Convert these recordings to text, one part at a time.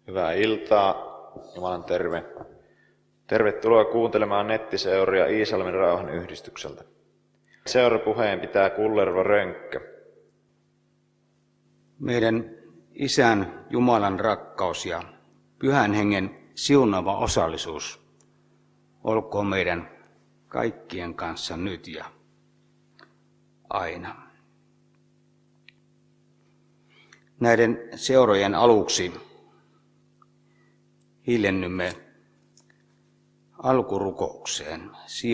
Hyvää iltaa, Jumalan terve. Tervetuloa kuuntelemaan nettiseuria Iisalmen rauhan yhdistykseltä. Seurapuheen pitää Kullervo Rönkkö. Meidän Isän Jumalan rakkaus ja Pyhän Hengen siunaava osallisuus olkoon meidän kaikkien kanssa nyt ja aina. Näiden seurojen aluksi hiljennymme alkurukoukseen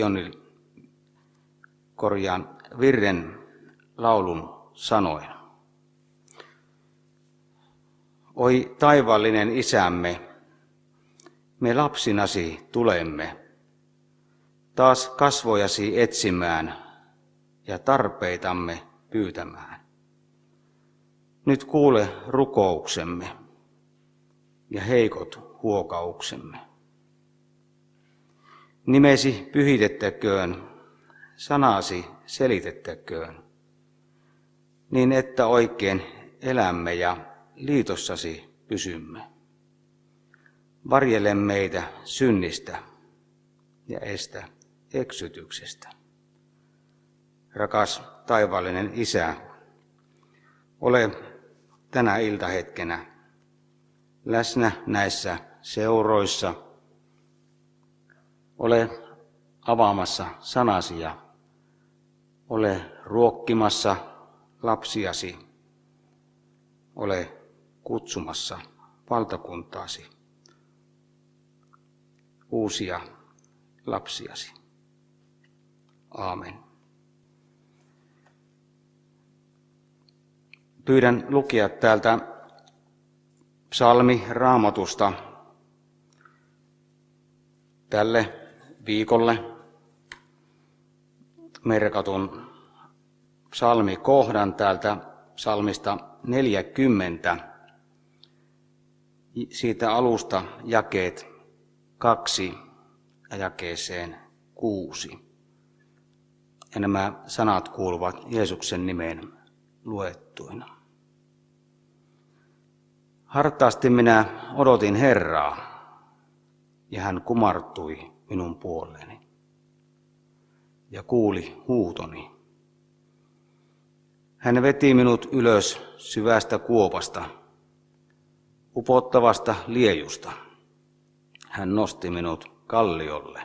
virren laulun sanoin. Oi taivaallinen Isämme, me lapsinasi tulemme, taas kasvojasi etsimään ja tarpeitamme pyytämään. Nyt kuule rukouksemme ja heikot huokauksemme. Nimesi pyhitettäköön, sanasi selitettäköön, niin että oikein elämme ja liitossasi pysymme. Varjele meitä synnistä ja estä eksytyksestä. Rakas taivaallinen Isä, ole tänä iltahetkenä läsnä näissä seuroissa. Ole avaamassa sanasi ja ole ruokkimassa lapsiasi. Ole kutsumassa valtakuntaasi uusia lapsiasi. Aamen. Pyydän lukea täältä psalmi-raamatusta tälle viikolle merkatun psalmikohdan täältä psalmista 40. Siitä alusta jakeet 2 ja jakeeseen 6. Ja nämä sanat kuuluvat Jeesuksen nimeen luettuina. Hartaasti minä odotin Herraa, ja hän kumartui minun puoleeni ja kuuli huutoni. Hän veti minut ylös syvästä kuopasta, upottavasta liejusta. Hän nosti minut kalliolle.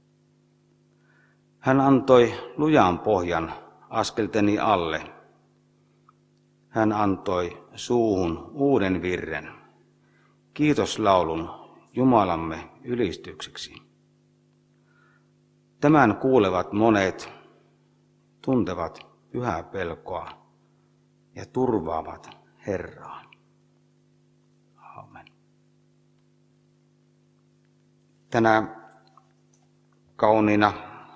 Hän antoi lujan pohjan askelteni alle. Hän antoi suuhun uuden virren, kiitoslaulun Jumalamme ylistykseksi. Tämän kuulevat monet, tuntevat pyhää pelkoa ja turvaavat Herraa. Aamen. Tänä kauniina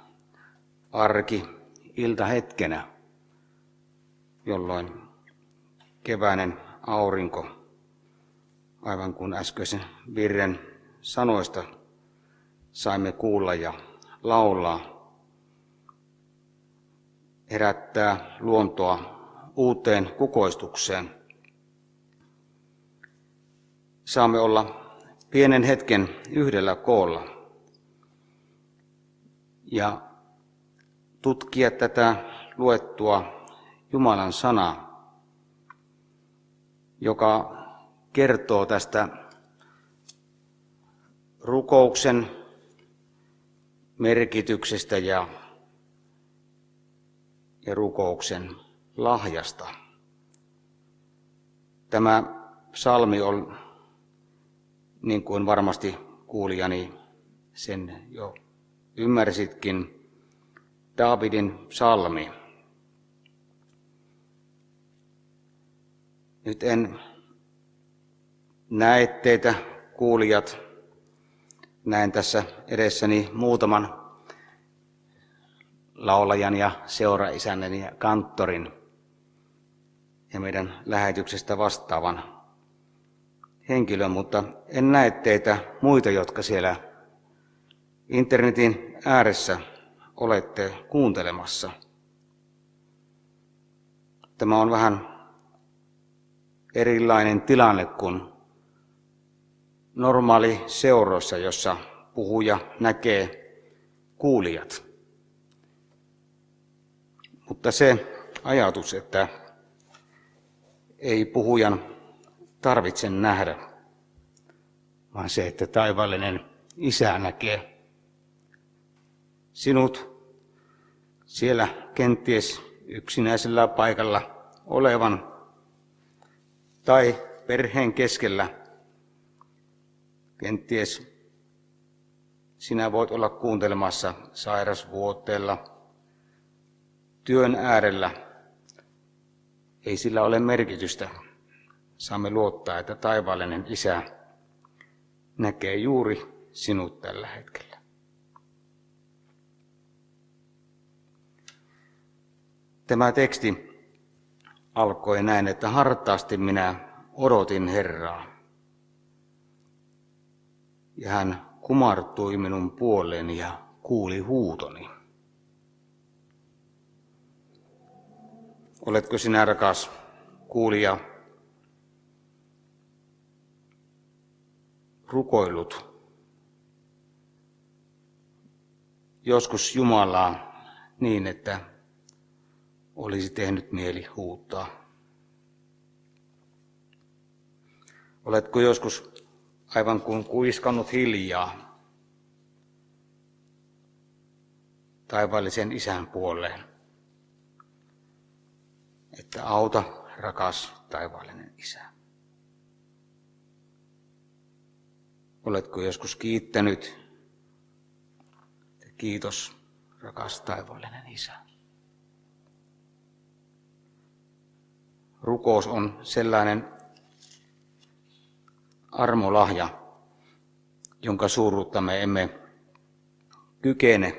iltahetkenä, jolloin keväinen aurinko, aivan kuin äskeisen virren sanoista saimme kuulla ja laulaa, herättää luontoa uuteen kukoistukseen. Saamme olla pienen hetken yhdellä koolla ja tutkia tätä luettua Jumalan sanaa, joka kertoo tästä rukouksen merkityksestä ja rukouksen lahjasta. Tämä psalmi on, niin kuin varmasti kuulijani sen jo ymmärsitkin, Daavidin psalmi. Nyt en näe teitä kuulijat. Näen tässä edessäni muutaman laulajan ja seuraisännän ja kanttorin ja meidän lähetyksestä vastaavan henkilön, mutta en näe teitä muita, jotka siellä internetin ääressä olette kuuntelemassa. Tämä on vähän erilainen tilanne, kun normaali seuroissa, jossa puhuja näkee kuulijat. Mutta se ajatus, että ei puhujan tarvitse nähdä, vaan se, että taivaallinen Isä näkee sinut siellä kenties yksinäisellä paikalla olevan tai perheen keskellä. Kenties sinä voit olla kuuntelemassa sairasvuoteella, työn äärellä. Ei sillä ole merkitystä. Saamme luottaa, että taivaallinen Isä näkee juuri sinut tällä hetkellä. Tämä teksti alkoi näin, että hartaasti minä odotin Herraa. Ja hän kumartui minun puoleeni ja kuuli huutoni. Oletko sinä, rakas kuulija, rukoillut joskus Jumalaa niin, että olisi tehnyt mieli huutaa? Oletko joskus aivan kuin kuiskannut hiljaa taivaallisen Isän puoleen, että auta, rakas taivaallinen Isä? Oletko joskus kiittänyt, että kiitos, rakas taivaallinen Isä? Rukous on sellainen armolahja, jonka suuruutta me emme kykene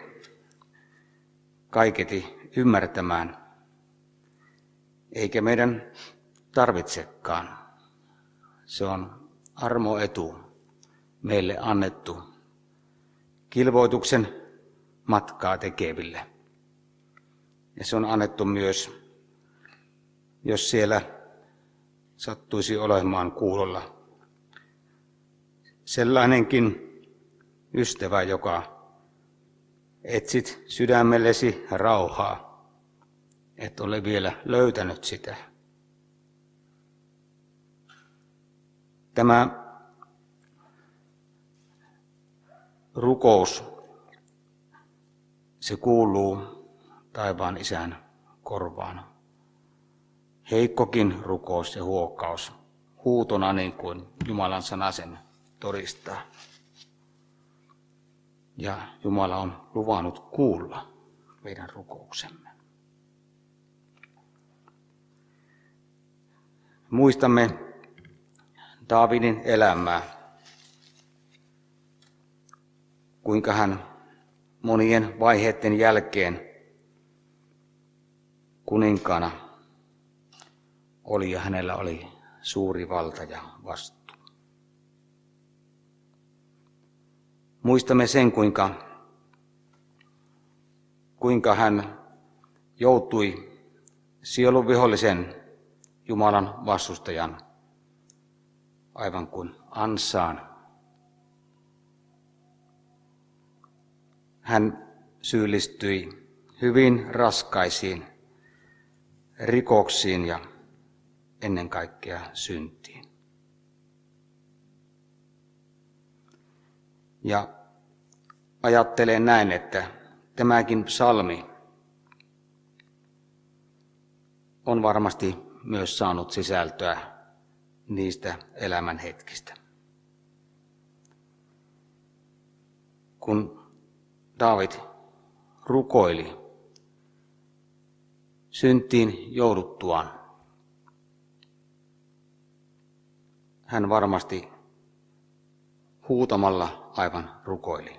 kaiketi ymmärtämään, eikä meidän tarvitsekaan. Se on armoetu meille annettu kilvoituksen matkaa tekeville. Ja se on annettu myös, jos siellä sattuisi olemaan kuulolla sellainenkin ystävä, joka etsit sydämellesi rauhaa, et ole vielä löytänyt sitä. Tämä rukous, se kuuluu taivaan Isän korvaan. Heikkokin rukous ja huokaus huutona, niin kuin Jumalan sana sen todistaa. Ja Jumala on luvannut kuulla meidän rukouksemme. Muistamme Daavidin elämää, kuinka hän monien vaiheiden jälkeen kuninkaana oli ja hänellä oli suuri valta ja vastuu. Muistamme sen, kuinka hän joutui sielun vihollisen Jumalan vastustajan aivan kuin ansaan. Hän syyllistyi hyvin raskaisiin rikoksiin ja ennen kaikkea syntiin. Ja ajattelen näin, että tämäkin psalmi on varmasti myös saanut sisältöä niistä elämänhetkistä. Kun Daavid rukoili syntiin jouduttuaan, hän varmasti huutamalla aivan rukoili.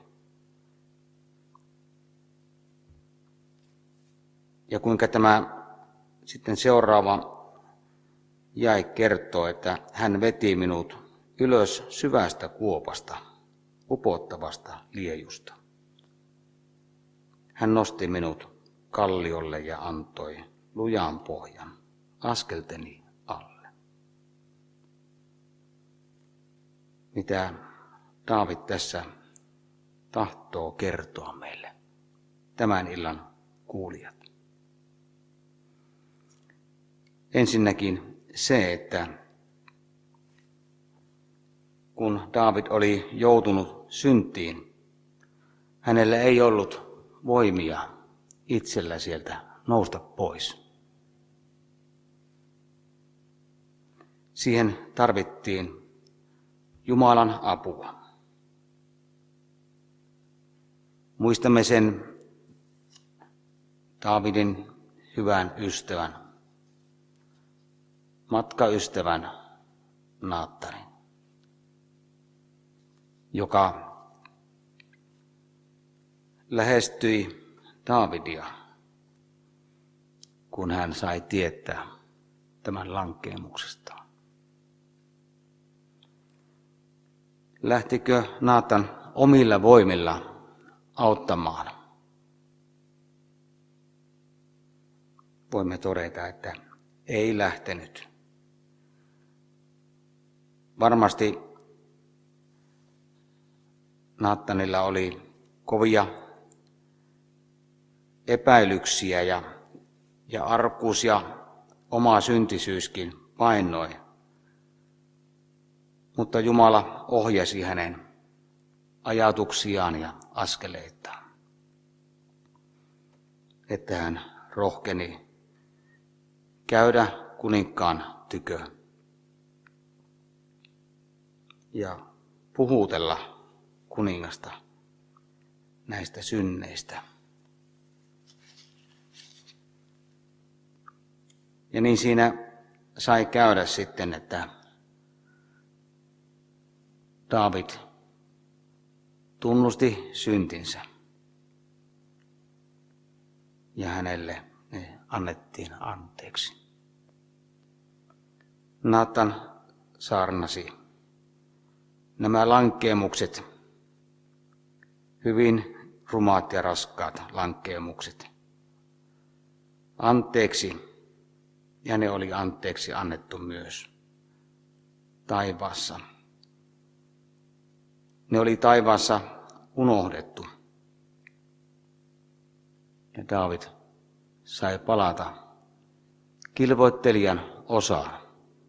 Ja kuinka tämä sitten seuraava jae kertoo, että hän veti minut ylös syvästä kuopasta, upottavasta liejusta. Hän nosti minut kalliolle ja antoi lujan pohjan askelteni alle. mitä Daavid tässä tahtoo kertoa meille, tämän illan kuulijat. Ensinnäkin se, että kun Daavid oli joutunut syntiin, hänellä ei ollut voimia itsellä sieltä nousta pois. Siihen tarvittiin Jumalan apua. Muistamme sen Daavidin hyvän ystävän, matkaystävän Naatanin, joka lähestyi Daavidia, kun hän sai tietää tämän lankeemuksestaan. Lähtikö Naatan omilla voimilla auttamaan? Voimme todeta, että ei lähtenyt. Varmasti Naatanilla oli kovia epäilyksiä ja arkuus ja oma syntisyyskin painoi. Mutta Jumala ohjasi hänen ajatuksiaan ja askeleitaan, että hän rohkeni käydä kuninkaan tykö ja puhutella kuningasta näistä synneistä. Ja niin siinä sai käydä sitten, että Daavid tunnusti syntinsä ja hänelle ne annettiin anteeksi. Naatan saarnasi nämä lankeemukset, hyvin rumaat ja raskaat lankeemukset, anteeksi, ja ne oli anteeksi annettu myös taivaassa. Ne oli taivaassa unohdettu. Ja Daavid sai palata kilvoittelijan osaan.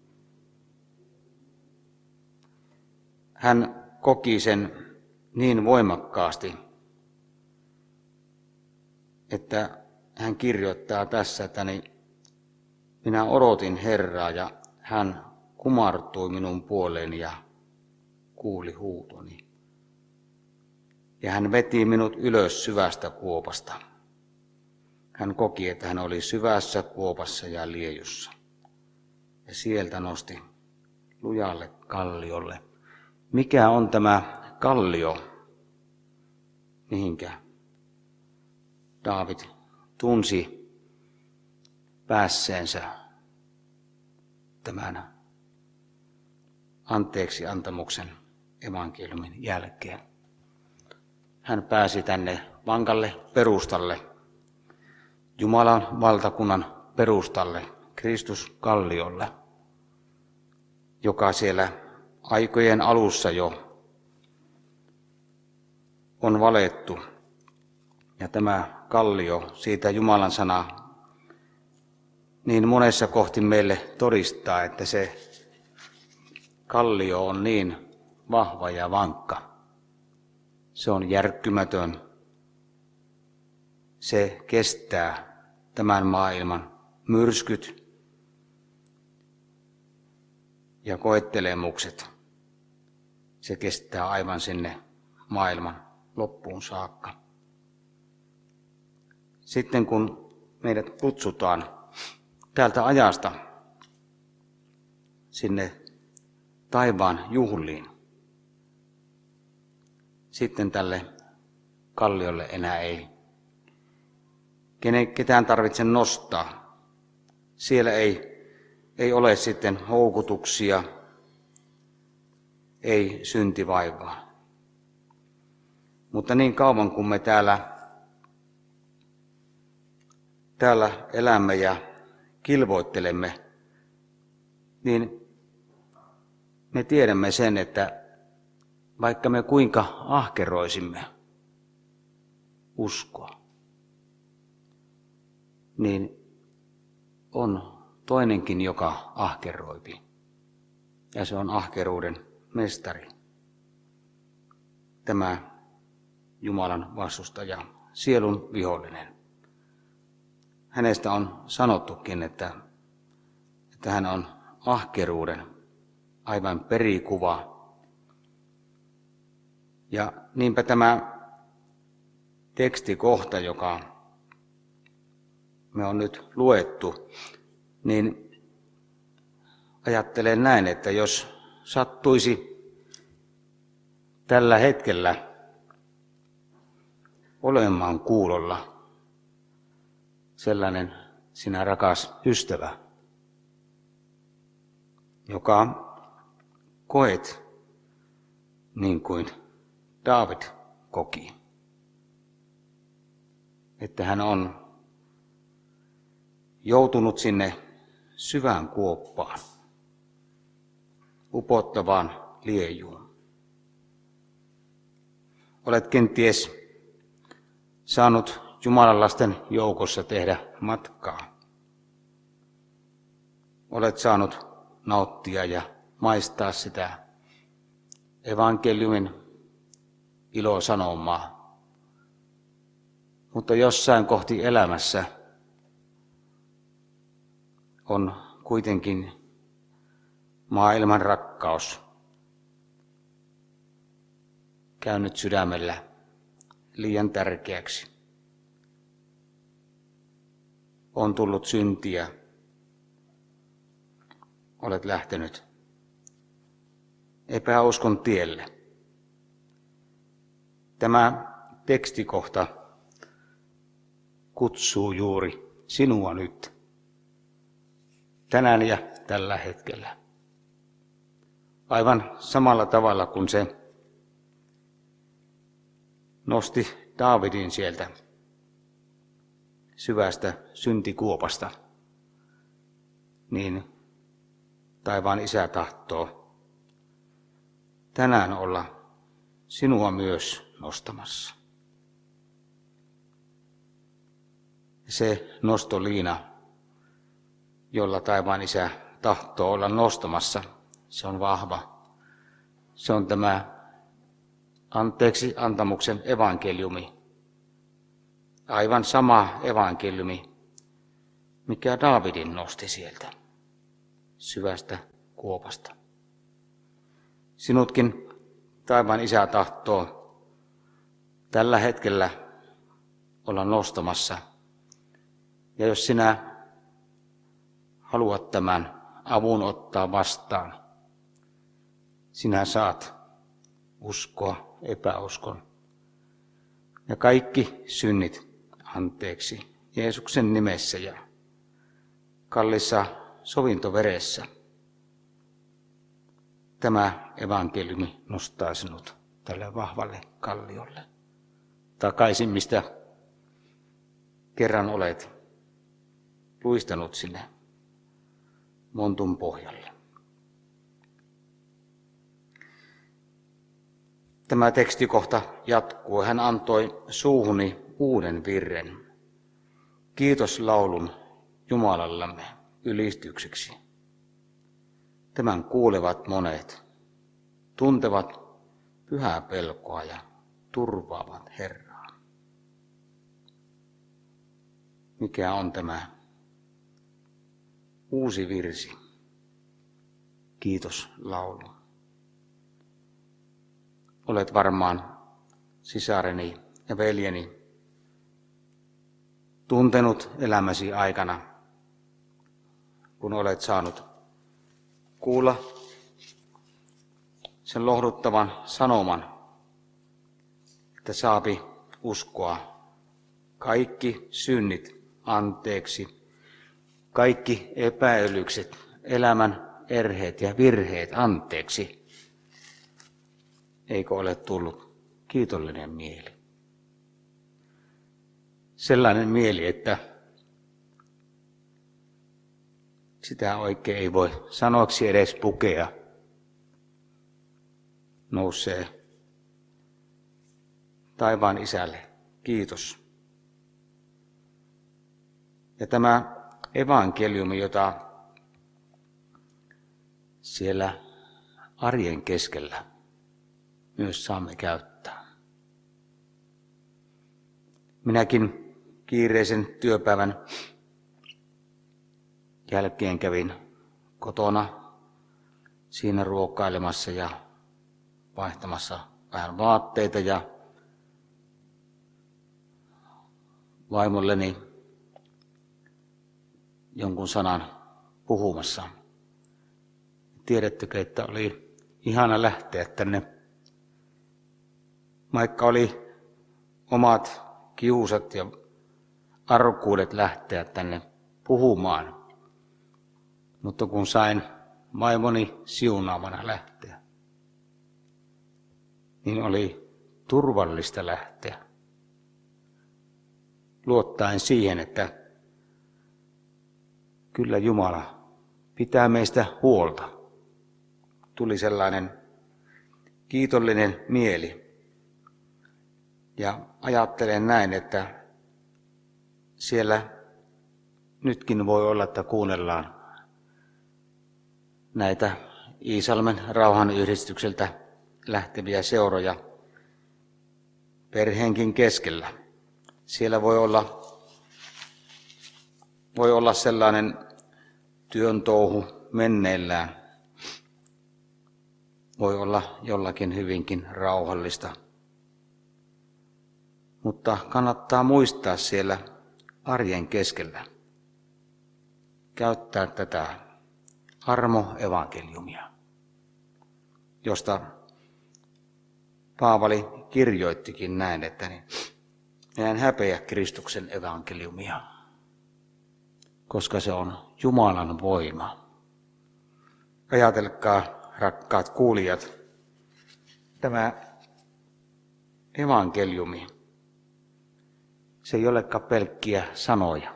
Hän koki sen niin voimakkaasti, että hän kirjoittaa tässä, että minä odotin Herraa ja hän kumartui minun puoleeni ja kuuli huutoni. Ja hän veti minut ylös syvästä kuopasta. Hän koki, että hän oli syvässä kuopassa ja liejussa. Ja sieltä nosti lujalle kalliolle. Mikä on tämä kallio, mihinkä Daavid tunsi päässeensä tämän anteeksi antamuksen evankeliumin jälkeen? Hän pääsi tänne vankalle perustalle, Jumalan valtakunnan perustalle, Kristuskalliolle, joka siellä aikojen alussa jo on valettu. Ja tämä kallio, siitä Jumalan sana niin monessa kohti meille todistaa, että se kallio on niin vahva ja vankka. Se on järkkymätön. Se kestää tämän maailman myrskyt ja koettelemukset. Se kestää aivan sinne maailman loppuun saakka. Sitten kun meidät kutsutaan täältä ajasta sinne taivaan juhliin, sitten tälle kalliolle enää ei ketään tarvitse nostaa. Siellä ei ole sitten houkutuksia, ei syntivaivaa. Mutta niin kauan kuin me täällä elämme ja kilvoittelemme, niin me tiedämme sen, että vaikka me kuinka ahkeroisimme uskoa, niin on toinenkin, joka ahkeroipi. Ja se on ahkeruuden mestari. Tämä Jumalan vastustaja, sielun vihollinen. Hänestä on sanottukin, että hän on ahkeruuden aivan perikuva. Ja niinpä tämä tekstikohta, joka me on nyt luettu, niin ajattelen näin, että jos sattuisi tällä hetkellä olemaan kuulolla sellainen sinä rakas ystävä, joka koet niin kuin Daavid koki, että hän on joutunut sinne syvään kuoppaan, upottavaan liejuun. Olet kenties saanut Jumalan lasten joukossa tehdä matkaa. Olet saanut nauttia ja maistaa sitä evankeliumin ilosanomaa. Mutta jossain kohti elämässä on kuitenkin maailman rakkaus käynyt sydämellä liian tärkeäksi. On tullut syntiä. Olet lähtenyt epäuskon tielle. Tämä tekstikohta kutsuu juuri sinua nyt, tänään ja tällä hetkellä. Aivan samalla tavalla kuin se nosti Daavidin sieltä syvästä syntikuopasta, niin taivaan Isä tahtoo tänään olla sinua myös nostamassa. Se nostoliina, jolla taivaan Isä tahtoo olla nostamassa, se on vahva. Se on tämä anteeksi antamuksen evankeliumi. Aivan sama evankeliumi, mikä Daavidin nosti sieltä syvästä kuopasta. Sinutkin taivaan Isä tahtoo tällä hetkellä olla nostamassa. Ja jos sinä haluat tämän avun ottaa vastaan, sinä saat uskoa epäuskon ja kaikki synnit anteeksi Jeesuksen nimessä ja kallissa sovintoveressä. Tämä evankeliumi nostaa sinut tälle vahvalle kalliolle takaisin, mistä kerran olet luistanut sinne montun pohjalle. Tämä tekstikohta jatkuu. Hän antoi suuhuni uuden virren, kiitoslaulun Jumalallamme ylistykseksi. Tämän kuulevat monet, tuntevat pyhää pelkoa ja turvaavat Herraa. Mikä on tämä uusi virsi? Kiitoslaulu. Olet varmaan sisareni ja veljeni tuntenut elämäsi aikana, kun olet saanut kuulla sen lohduttavan sanoman, että saapi uskoa kaikki synnit anteeksi, kaikki epäilykset, elämän erheet ja virheet anteeksi. Eikö ole tullut kiitollinen mieli? Sellainen mieli, että sitä oikein ei voi sanoksi edes pukea. Nousee taivaan Isälle kiitos. Ja tämä evankeliumi, jota siellä arjen keskellä myös saamme käyttää. Minäkin kiireisen työpäivän jälkeen kävin kotona siinä ruokailemassa ja vaihtamassa vähän vaatteita ja vaimolleni jonkun sanan puhumassa. Tiedättekö, että oli ihana lähteä tänne, vaikka oli omat kiusat ja arkuudet lähteä tänne puhumaan. Mutta kun sain vaimoni siunaamana lähteä, niin oli turvallista lähteä. Luottaen siihen, että kyllä Jumala pitää meistä huolta. Tuli sellainen kiitollinen mieli. Ja ajattelen näin, että siellä nytkin voi olla, että kuunnellaan näitä Iisalmen rauhanyhdistykseltä lähteviä seuroja perheenkin keskellä. Siellä voi olla sellainen työn touhu menneillään. Voi olla jollakin hyvinkin rauhallista. Mutta kannattaa muistaa siellä arjen keskellä käyttää tätä armo-evankeliumia, josta Paavali kirjoittikin näin, että en häpeä Kristuksen evankeliumia, koska se on Jumalan voima. Ajatelkaa, rakkaat kuulijat, tämä evankeliumi, se ei olekaan pelkkiä sanoja,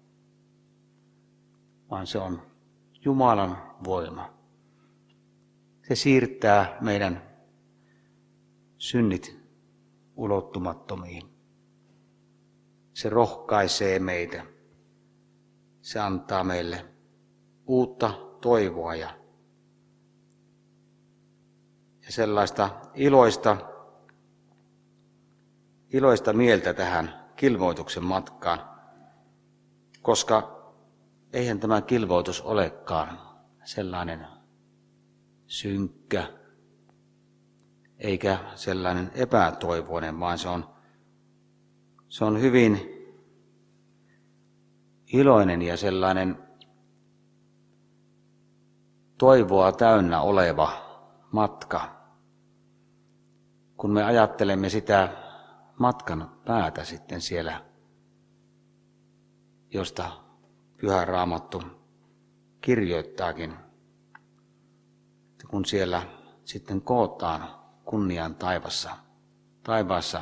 vaan se on Jumalan voima. Se siirtää meidän synnit ulottumattomiin. Se rohkaisee meitä. Se antaa meille uutta toivoa ja sellaista iloista mieltä tähän kilvoituksen matkaan, koska eihän tämä kilvoitus olekaan sellainen synkkä eikä sellainen epätoivoinen, vaan se on hyvin iloinen ja sellainen toivoa täynnä oleva matka. Kun me ajattelemme sitä matkan päätä sitten siellä, josta Pyhä Raamattu kirjoittaakin, kun siellä sitten kootaan kunnian taivaassa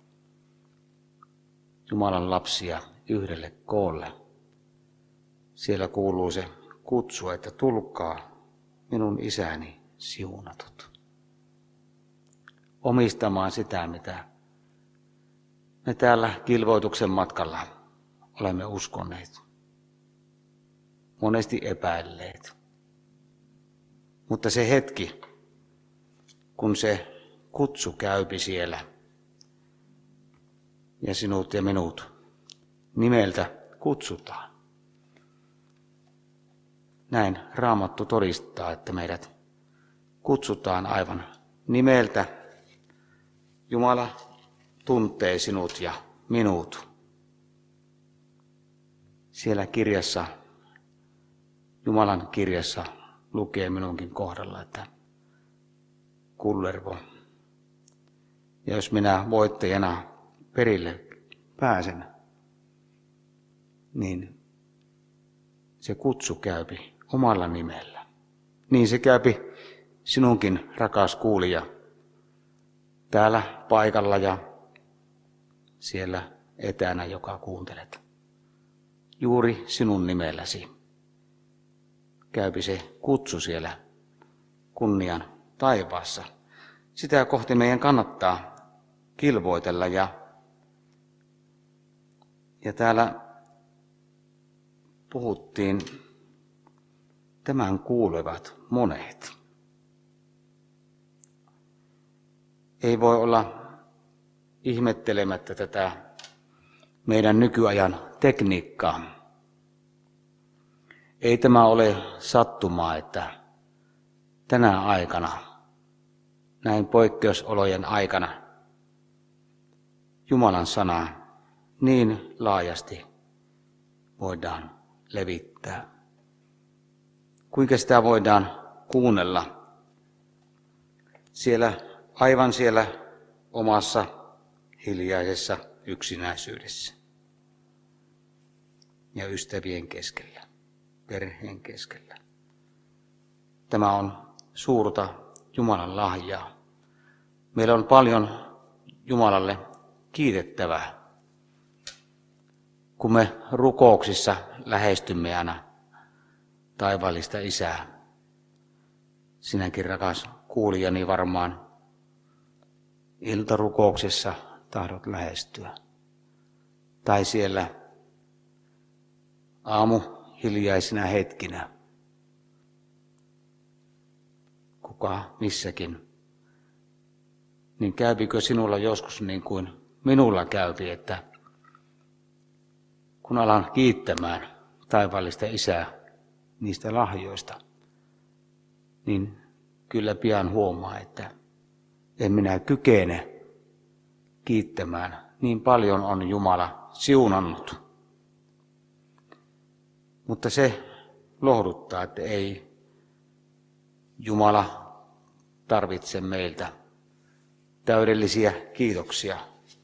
Jumalan lapsia yhdelle koolle. Siellä kuuluu se kutsu, että tulkaa minun isäni siunatut. Omistamaan sitä, mitä me täällä kilvoituksen matkalla olemme uskoneet. Monesti epäilleet. Mutta se hetki, kun se kutsu käypi siellä ja sinut ja minut nimeltä kutsutaan. Näin Raamattu todistaa, että meidät kutsutaan aivan nimeltä. Jumala tuntee sinut ja minut. Siellä kirjassa, Jumalan kirjassa lukee minunkin kohdalla, että Kullervo. Ja jos minä voittajana perille pääsen, niin se kutsu käypi omalla nimellä. Niin se käypi sinunkin, rakas kuulija, täällä paikalla ja siellä etänä, joka kuuntelet. Juuri sinun nimelläsi käypi se kutsu siellä kunnian taivaassa. Sitä kohti meidän kannattaa kilvoitella ja täällä puhuttiin, tämän kuulevat monet. Ei voi olla ihmettelemättä tätä meidän nykyajan tekniikkaa. Ei tämä ole sattumaa, että tänä aikana, näin poikkeusolojen aikana, Jumalan sana niin laajasti voidaan levittää. Kuinka sitä voidaan kuunnella aivan siellä omassa hiljaisessa yksinäisyydessä ja ystävien keskellä, perheen keskellä. Tämä on suurta Jumalan lahjaa. Meillä on paljon Jumalalle kiitettävää. Kun me rukouksissa lähestymme aina taivaallista Isää, sinäkin rakas kuulijani varmaan iltarukouksessa tahdot lähestyä. Tai siellä aamu hiljaisina hetkinä, kuka missäkin, niin käypikö sinulla joskus niin kuin minulla käypi, että kun alan kiittämään taivaallista Isää niistä lahjoista, niin kyllä pian huomaa, että en minä kykene kiittämään. Niin paljon on Jumala siunannut. Mutta se lohduttaa, että ei Jumala tarvitse meiltä täydellisiä kiitoksia.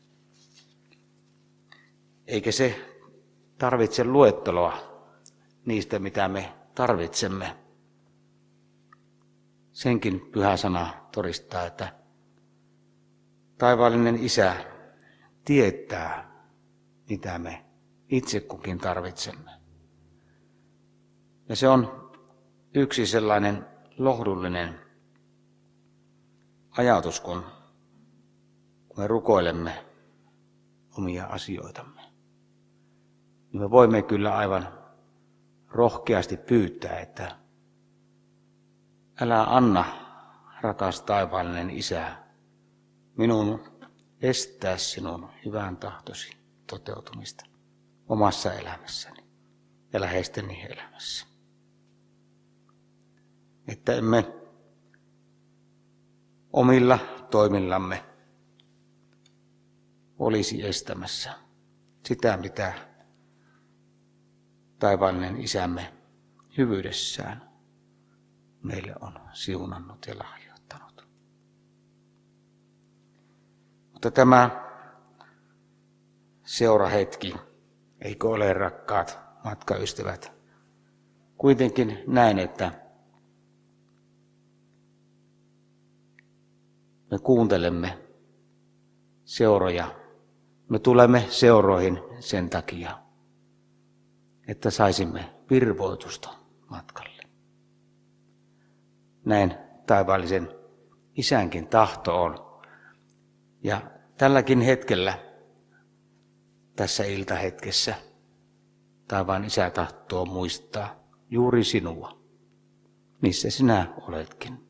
Eikä se tarvitse luetteloa niistä, mitä me tarvitsemme. Senkin pyhä sana todistaa, että taivaallinen Isä tietää, mitä me itse kukin tarvitsemme. Ja se on yksi sellainen lohdullinen ajatus, kun me rukoilemme omia asioitamme. Niin me voimme kyllä aivan rohkeasti pyytää, että älä anna, rakas taivaallinen Isä, minun estää sinun hyvän tahtosi toteutumista omassa elämässäni ja läheisteni elämässä. Että emme omilla toimillamme olisi estämässä sitä, mitä taivaallinen Isämme hyvyydessään meille on siunannut ja lahjoittanut. Mutta tämä seurahetki, eikö ole, rakkaat matkaystävät, kuitenkin näin, että me kuuntelemme seuroja, me tulemme seuroihin sen takia, että saisimme virvoitusta matkalle. Näin taivaallisen Isänkin tahto on. Ja tälläkin hetkellä, tässä iltahetkessä, taivaan Isä tahtoo muistaa juuri sinua, missä sinä oletkin.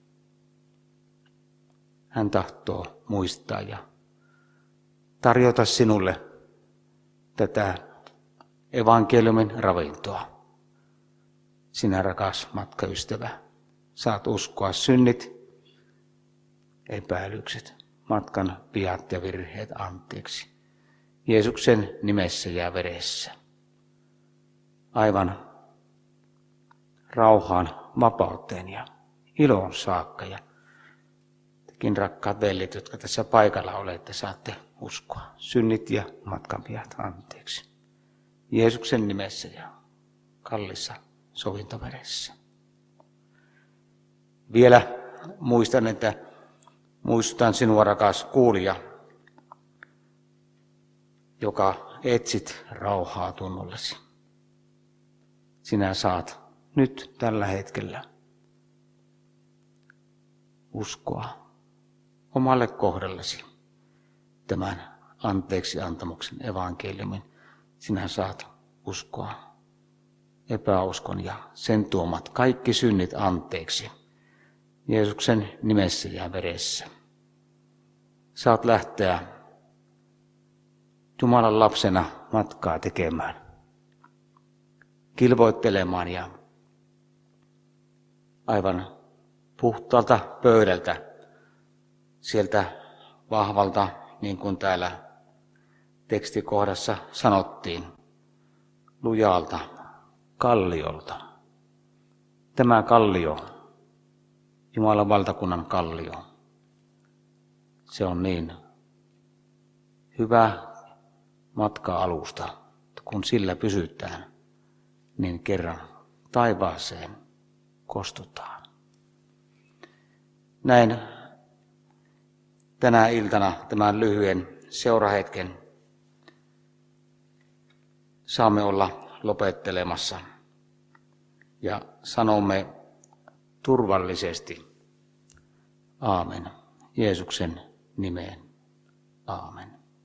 Hän tahtoo muistaa ja tarjota sinulle tätä evankeliumin ravintoa. Sinä, rakas matkaystävä, saat uskoa synnit, epäilykset, matkan viat ja virheet anteeksi. Jeesuksen nimessä ja veressä. Aivan rauhaan, vapauteen ja iloon saakka. Ja tekin, rakkaat veljet, jotka tässä paikalla olette, saatte uskoa synnit ja matkan viat anteeksi. Jeesuksen nimessä ja kallissa sovintoveressä. Vielä muistutan sinua, rakas kuulija, joka etsit rauhaa tunnollesi. Sinä saat nyt tällä hetkellä uskoa omalle kohdallesi tämän anteeksiantamuksen evankeliumin, sinä saat uskoa epäuskon ja sen tuomat kaikki synnit anteeksi Jeesuksen nimessä ja veressä. Saat lähteä Jumalan lapsena matkaa tekemään, kilvoittelemaan ja aivan puhtaalta pöydältä, sieltä vahvalta, niin kuin täällä tekstikohdassa sanottiin, lujalta kalliolta. Tämä kallio, Jumalan valtakunnan kallio, se on niin hyvä matka-alusta, kun sillä pysytään, niin kerran taivaaseen kostutaan. Näin tänä iltana tämän lyhyen seurahetken saamme olla lopettelemassa ja sanomme turvallisesti aamen. Jeesuksen nimeen. Aamen.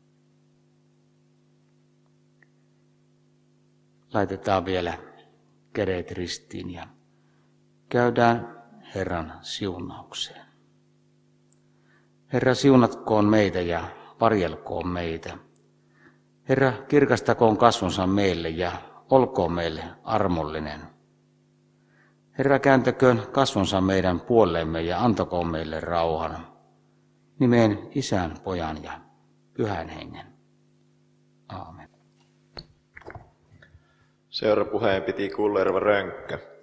Laitetaan vielä kädet ristiin ja käydään Herran siunaukseen. Herra, siunatkoon meitä ja varjelkoon meitä. Herra, kirkastakoon kasvonsa meille ja olkoon meille armollinen. Herra, kääntäköön kasvonsa meidän puolemme ja antakoon meille rauhan. Nimeen Isän, Pojan ja Pyhän Hengen. Aamen. Seurapuheen piti Kullerva Rönkkö.